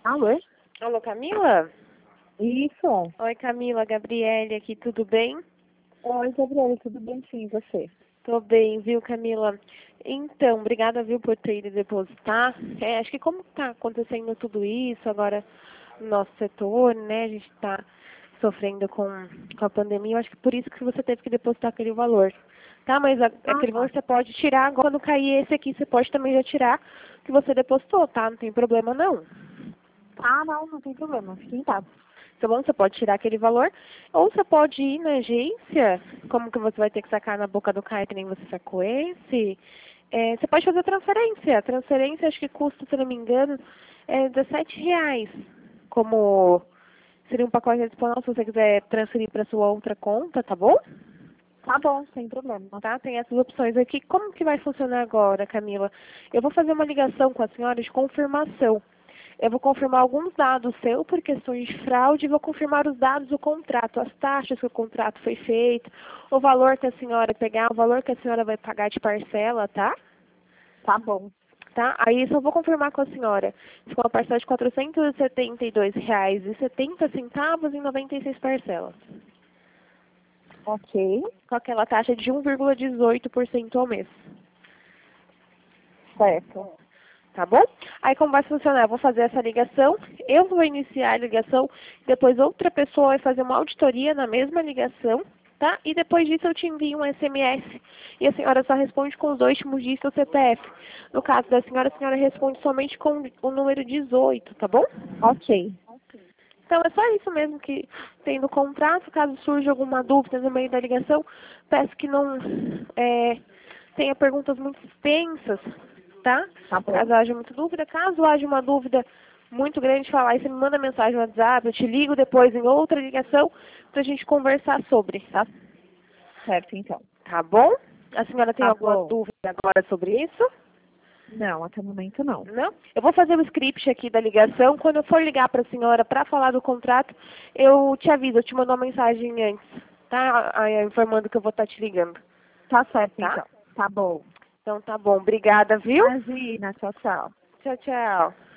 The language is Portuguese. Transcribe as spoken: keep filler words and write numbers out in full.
Alô? Alô, Camila? Isso. Oi, Camila, Gabriele aqui, tudo bem? Oi, Gabriela, tudo bem sim, e você? Tô bem, viu, Camila? Então, obrigada, viu, por ter ido depositar. É, acho que como tá acontecendo tudo isso agora no nosso setor, né, a gente tá sofrendo com, com a pandemia, eu acho que por isso que você teve que depositar aquele valor. Tá, mas a, Ah, aquele valor tá. você pode tirar agora, quando cair esse aqui, você pode também já tirar que você depositou, tá? Não tem problema não. Ah, não, não tem problema, fique em paz. Tá bom? Você pode tirar aquele valor, ou você pode ir na agência, como que você vai ter que sacar na boca do caixa, que nem você sacou esse, é, você pode fazer a transferência. A transferência acho que custa, se não me engano, é dezessete reais, como seria um pacote adicional se você quiser transferir para sua outra conta, tá bom? Tá bom, sem problema. Tá? Tem essas opções aqui. Como que vai funcionar agora, Camila? Eu vou fazer uma ligação com a senhora de confirmação. Eu vou confirmar alguns dados seus por questões de fraude e vou confirmar os dados do contrato, as taxas que o contrato foi feito, o valor que a senhora pegar, o valor que a senhora vai pagar de parcela, tá? Tá bom. Tá? Aí só vou confirmar com a senhora. Ficou uma parcela de quatrocentos e setenta e dois reais e setenta centavos em noventa e seis parcelas. Ok, Com aquela taxa de um vírgula dezoito por cento ao mês. certo. Tá bom? Aí como vai funcionar? Eu vou fazer essa ligação, eu vou iniciar a ligação, depois outra pessoa vai fazer uma auditoria na mesma ligação, tá? E depois disso eu te envio um S M S. E a senhora só responde com os dois últimos dígitos do C P F. No caso da senhora, a senhora responde somente com o número dezoito, tá bom? Ok, Então é só isso mesmo que tem no contrato. Caso surja alguma dúvida no meio da ligação, peço que não é, tenha perguntas muito extensas, tá? tá bom. Caso haja muita dúvida. Caso haja uma dúvida muito grande, falar, aí você me manda mensagem no WhatsApp, eu te ligo depois em outra ligação pra gente conversar sobre, tá? Certo, então. Tá bom? A senhora tem Tá alguma bom. dúvida agora sobre isso? Não, até o momento não. Não? Eu vou fazer o script aqui da ligação. Quando eu for ligar para a senhora para falar do contrato, eu te aviso, eu te mando uma mensagem antes, tá? Aí, informando que eu vou estar te ligando, Tá certo, tá? então. Tá bom. Então tá bom. Obrigada, viu? Imagina, tchau, tchau. Tchau, tchau.